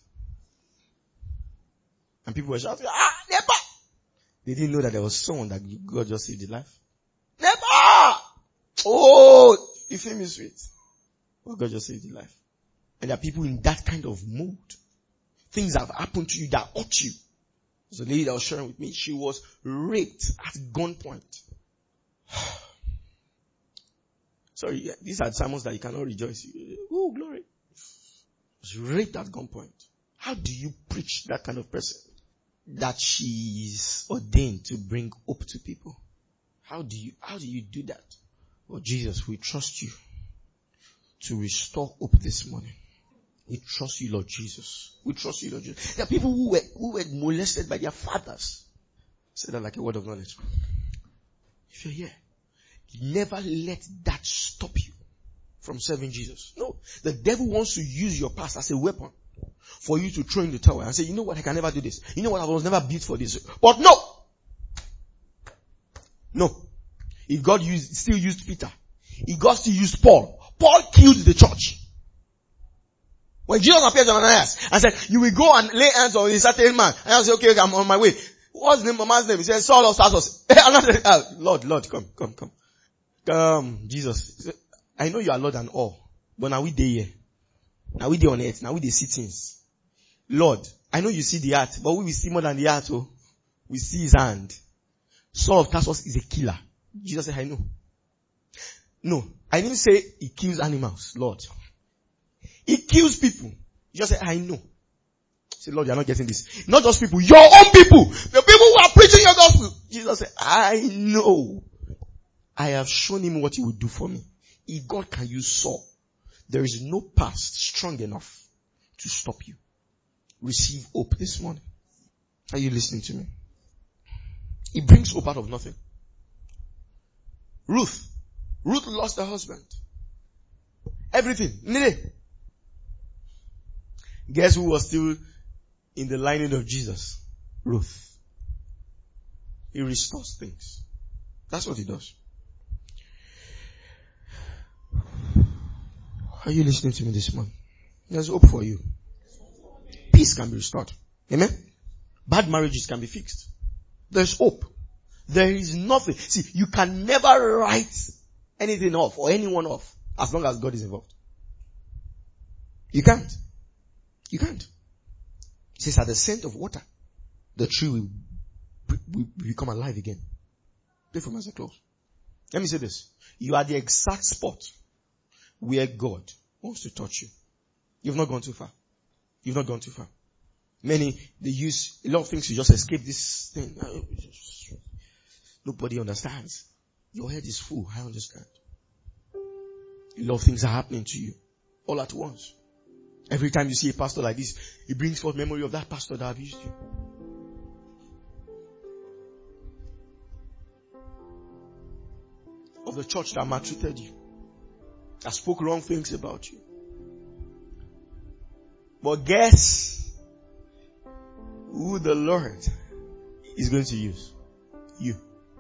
And people were shouting, NEPA! They didn't know that there was someone that God just saved the life. NEPA! Oh, the fame is sweet. But God just saved the life. And there are people in that kind of mood. Things have happened to you that hurt you. There's a lady that was sharing with me. She was raped at gunpoint. Sorry, these are sermons that you cannot rejoice. Oh, glory. She was raped at gunpoint. How do you preach that kind of person? That she is ordained to bring hope to people. How do you do that? Well, Jesus, we trust you to restore hope this morning. We trust you, Lord Jesus. We trust you, Lord Jesus. There are people who were molested by their fathers. Say that like a word of knowledge. If you're here, never let that stop you from serving Jesus. No. The devil wants to use your past as a weapon for you to throw in the tower and say, you know what, I can never do this. You know what, I was never built for this. But no! No. If God still used Peter, if God still used Paul killed the church. When Jesus appeared to Ananias and said, you will go and lay hands on a certain man. And I said, okay, I'm on my way. What's the man's name? He said, Saul of Tarsus. Lord, come, Jesus. He said, I know you are Lord and all, but now we day here. Now we day on earth. Now we day see things. Lord, I know you see the heart, but we will see more than the heart. Oh, we see his hand. Saul of Tarsus is a killer. Jesus said, I know. No, I didn't say he kills animals, Lord. He kills people. Jesus said, I know. I said, Lord, you are not getting this. Not just people, your own people. The people who are preaching your gospel. Jesus said, I know. I have shown him what he would do for me. If God can use Saul, there is no past strong enough to stop you. Receive hope this morning. Are you listening to me? It brings hope out of nothing. Ruth lost her husband. Everything. Guess who was still in the lining of Jesus? Ruth. He restores things. That's what he does. Are you listening to me this morning? There's hope for you. Peace can be restored. Amen? Bad marriages can be fixed. There's hope. There is nothing. See, you can never write anything off or anyone off as long as God is involved. You can't. You can't. It says at the scent of water, the tree will become alive again. Pray for me as I close. Let me say this. You are the exact spot where God wants to touch you. You've not gone too far. You've not gone too far. Many, they use a lot of things to just escape this thing. Nobody understands. Your head is full. I understand. A lot of things are happening to you all at once. Every time you see a pastor like this, it brings forth memory of that pastor that abused you. Of the church that maltreated you. That spoke wrong things about you. But guess who the Lord is going to use? You.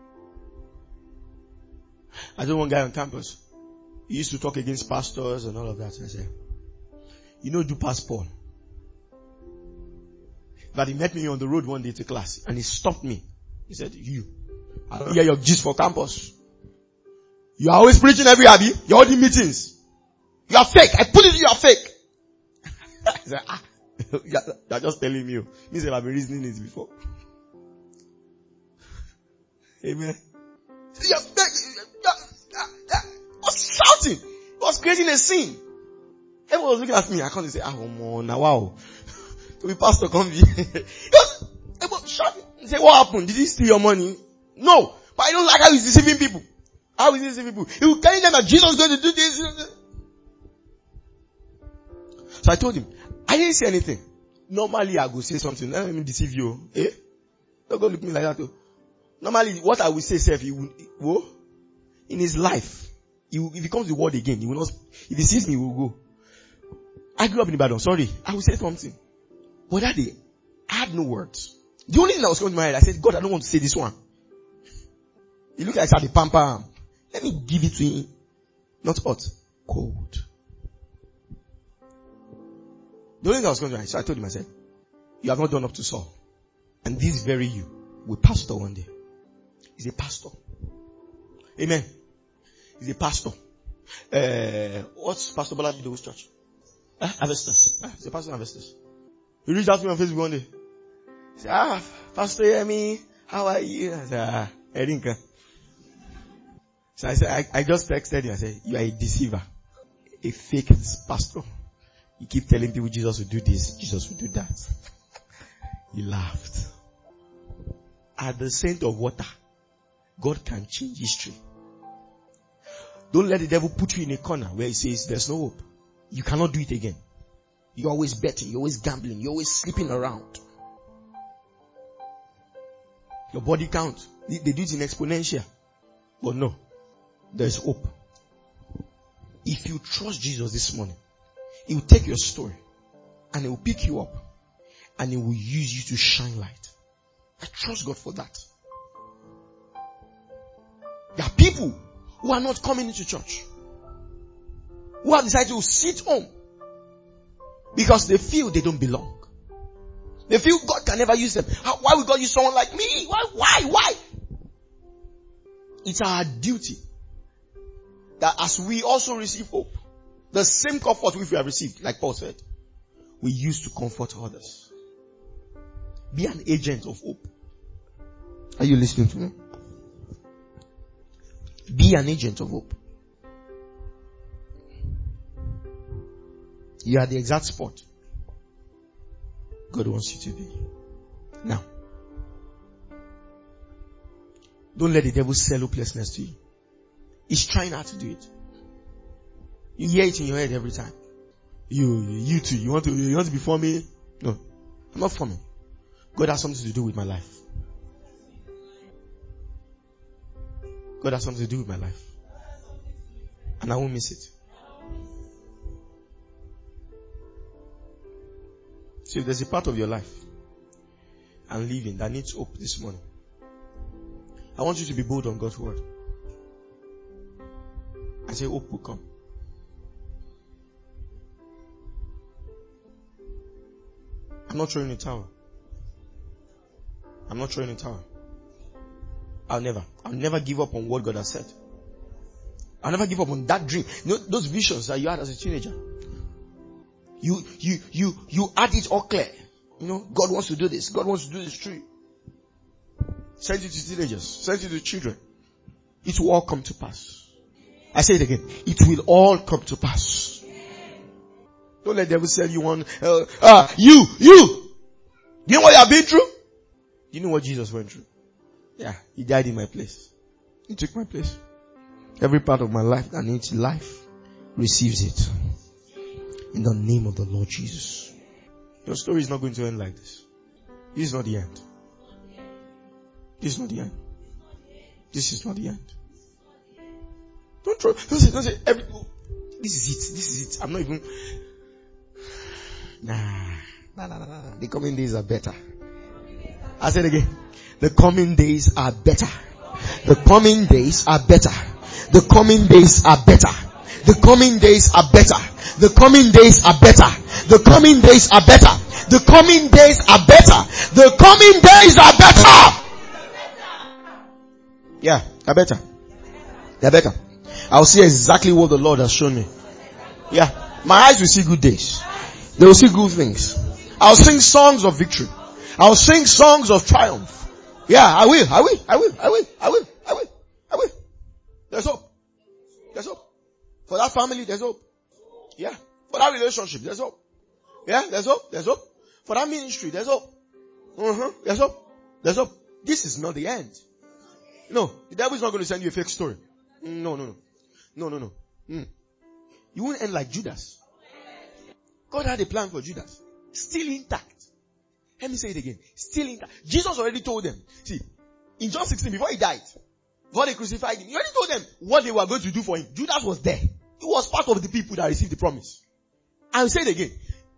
I know one guy on campus. He used to talk against pastors and all of that. And I said, you know, do past Paul. But he met me on the road one day to class and he stopped me. He said, I don't hear your gist for campus. You are always preaching every Abby. You're holding meetings. You are fake. I put it, you are fake. I said, you're just telling me. Me say I've been reasoning it before. Amen. He was shouting. He was creating a scene. Everyone was looking at me. I can't say, now wow. So the pastor come here. He was shouting. He said, what happened? Did he steal your money? No. But I don't like how he's deceiving people. How is he deceiving people? He will tell them that Jesus is going to do this. So I told him, I didn't say anything. Normally I will say something. Let me deceive you. Eh? Don't go look at me like that. Too. Normally what I will say, he will, in his life, if he comes to the word again, he will not, if he sees me, he will go. I grew up in Ibadan, sorry. I will say something. But that day, I had no words. The only thing that was coming to my head, I said, God, I don't want to say this one. He looked like I had the pamper. Let me give it to him. Not hot, cold. The only thing that was coming to my head, so I told him, I said, you have not done up to Saul. And this very you will pastor one day. He's a pastor. Amen. He's a pastor. What's Pastor Balaji Do's church? Avestus. He's a pastor in Avestus. He reached out to me on Facebook one day. He said, Pastor Yemi, how are you? I said, Erinka. So I said, I just texted him. I said, you are a deceiver. A fake pastor. You keep telling people Jesus will do this, Jesus will do that. He laughed. At the scent of water, God can change history. Don't let the devil put you in a corner where he says there's no hope. You cannot do it again. You're always betting, you're always gambling, you're always sleeping around. Your body count. They do it in exponential. But no, there's hope. If you trust Jesus this morning, He will take your story and He will pick you up and He will use you to shine light. I trust God for that. There are people who are not coming into church, who have decided to sit home Because they feel they don't belong. They feel God can never use them. Why would God use someone like me? Why? It's our duty that as we also receive hope, the same comfort which we have received, like Paul said, we use to comfort others. Be an agent of hope. Are you listening to me? Be an agent of hope. You are the exact spot God wants you to be. Now, don't let the devil sell hopelessness to you. He's trying hard to do it. You hear it in your head every time. You too. You want to be for me? No, I'm not for me. God has something to do with my life. God has something to do with my life. And I won't miss it. So if there's a part of your life and living that needs hope this morning, I want you to be bold on God's word. I say hope will come. I'm not throwing a towel. I'm not throwing a towel. I'll never give up on what God has said. I'll never give up on that dream. You know, those visions that you had as a teenager. You had it all clear. You know, God wants to do this. God wants to do this through you. Send it to teenagers. Send it to children. It will all come to pass. I say it again. It will all come to pass. Don't let the devil sell you one. You. You know what you have been through? You know what Jesus went through? Yeah, he died in my place. He took my place. Every part of my life that needs life receives it. In the name of the Lord Jesus. Your story is not going to end like this. This is not the end. This is not the end. This is not the end. Don't say this is it. I'm not even. Nah. The coming days are better. I said again. The coming days are better. The coming days are better. The coming days are better. The coming days are better. The coming days are better. The coming days are better. The coming days are better. The coming days are better. Yeah, they're better. They're better. I'll see exactly what the Lord has shown me. Yeah, my eyes will see good days. They will see good things. I'll sing songs of victory. I'll sing songs of triumph. Yeah, I will. There's hope. There's hope. For that family, there's hope. Yeah. For that relationship, there's hope. Yeah, there's hope. There's hope. For that ministry, there's hope. There's hope. There's hope. This is not the end. No, the devil is not going to send you a fake story. No. You won't end like Judas. God had a plan for Judas. Still intact. Let me say it again. Still intact. Jesus already told them. See, in John 16, before he died, before they crucified him, he already told them what they were going to do for him. Judas was there. He was part of the people that received the promise. I'll say it again.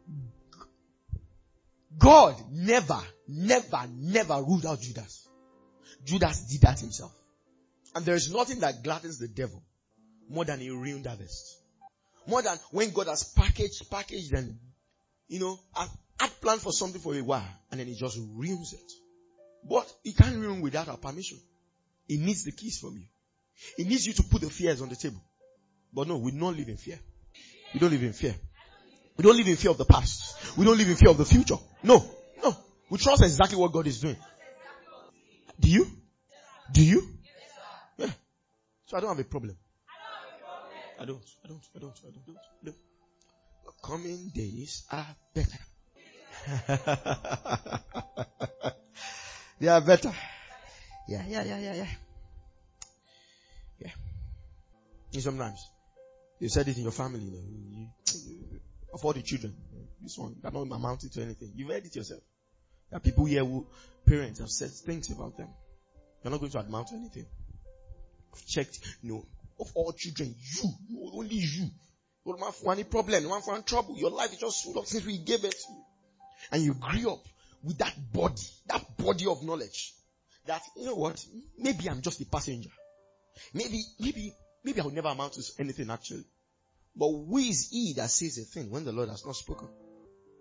God never ruled out Judas. Judas did that himself. And there is nothing that gladdens the devil more than a ruined harvest. More than when God has packaged and, had planned for something for a while and then he just ruins it. But he can't ruin without our permission. He needs the keys from you. He needs you to put the fears on the table. But no, we don't live in fear. We don't live in fear. We don't live in fear of the past. We don't live in fear of the future. No. We trust exactly what God is doing. Do you? Yeah. So I don't have a problem. I don't. The coming days are better. They are better. Yeah. And sometimes you said it in your family, of all the children, this one that not amounting to anything. You've heard it yourself. There are people here who parents have said things about them. You're not going to amount to anything. I've checked, of all children, only you. You don't have any problem, you don't have any trouble. Your life is just full of since we gave it to you. And you grew up with that body of knowledge. That, you know what? Maybe I'm just a passenger. Maybe I will never amount to anything actually. But who is he that says a thing when the Lord has not spoken?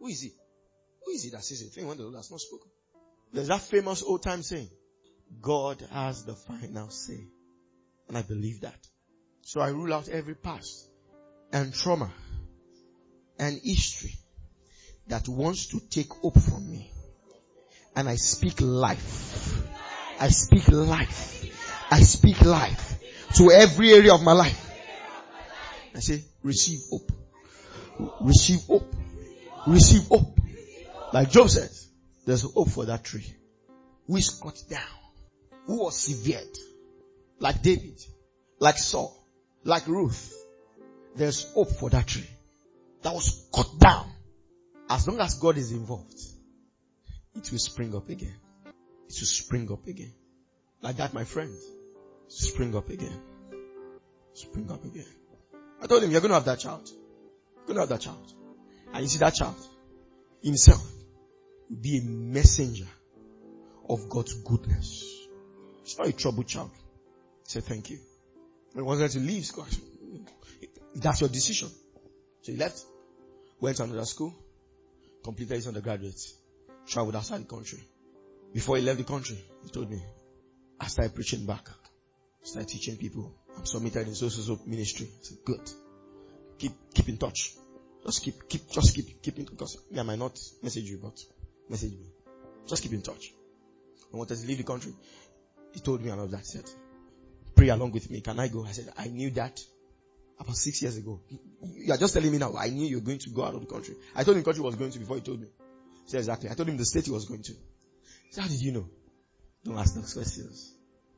Who is he? Who is he that says a thing when the Lord has not spoken? There's that famous old time saying, God has the final say. And I believe that. So I rule out every past and trauma and history that wants to take hope from me. And I speak life. I speak life. I speak life to every area of my life. I say, receive hope. Receive hope. Receive hope. Like Job says, there's hope for that tree. Who is cut down? Who was severed? Like David. Like Saul. Like Ruth. There's hope for that tree. That was cut down. As long as God is involved, it will spring up again. It will spring up again. Like that, my friend. Spring up again. Spring up again. I told him, you're going to have that child. You're going to have that child. And you see that child himself will be a messenger of God's goodness. It's not a troubled child. He said, thank you. When he wanted to leave school, that's your decision. So he left, went to another school, completed his undergraduate, traveled outside the country. Before he left the country, he told me, I started preaching back. Started teaching people. I'm submitted in so ministry. I said, good. Keep in touch. Just keep in touch. Because I might not message you, but message me. Just keep in touch. I wanted to leave the country. He told me about that. He said, pray along with me. Can I go? I said, I knew that about 6 years ago. You are just telling me now. I knew you were going to go out of the country. I told him the country was going to before he told me. He said, exactly. I told him the state he was going to. He said, how did you know? Don't ask those questions.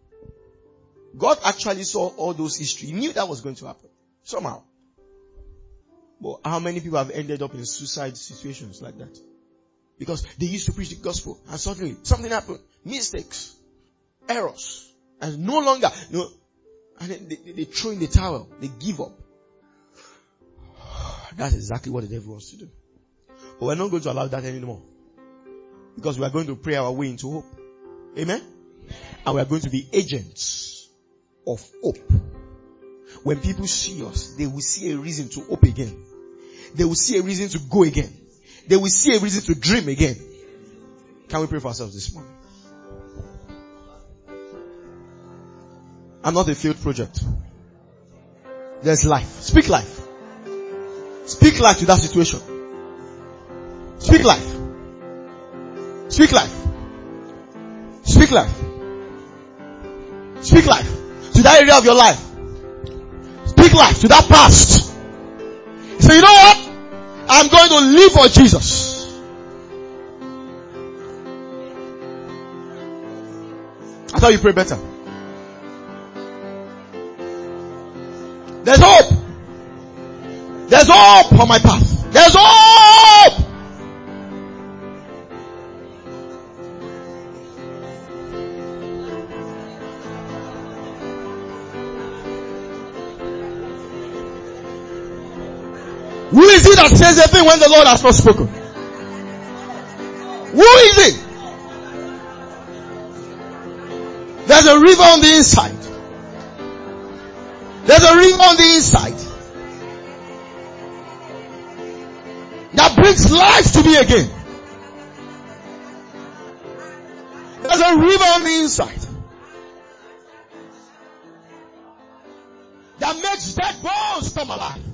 God actually saw all those history. He knew that was going to happen. Somehow. But how many people have ended up in suicide situations like that? Because they used to preach the gospel and suddenly something happened. Mistakes. Errors. And no longer, and then they throw in the towel. They give up. That's exactly what the devil wants to do. But we're not going to allow that anymore. Because we are going to pray our way into hope. Amen? And we are going to be agents of hope. When people see us, they will see a reason to hope again. They will see a reason to go again. They will see a reason to dream again. Can we pray for ourselves this morning? I'm not a failed project. There's life. Speak life. Speak life to that situation. Speak life. Speak life. Speak life. Speak life to that area of your life. Speak life to that past. Say, you know what? I'm going to live for Jesus. I thought you pray better. There's hope. There's hope on my path. There's hope. Who is it that says a thing when the Lord has not spoken? Who is it? There's a river on the inside. There's a river on the inside that brings life to me again. There's a river on the inside that makes dead bones come alive.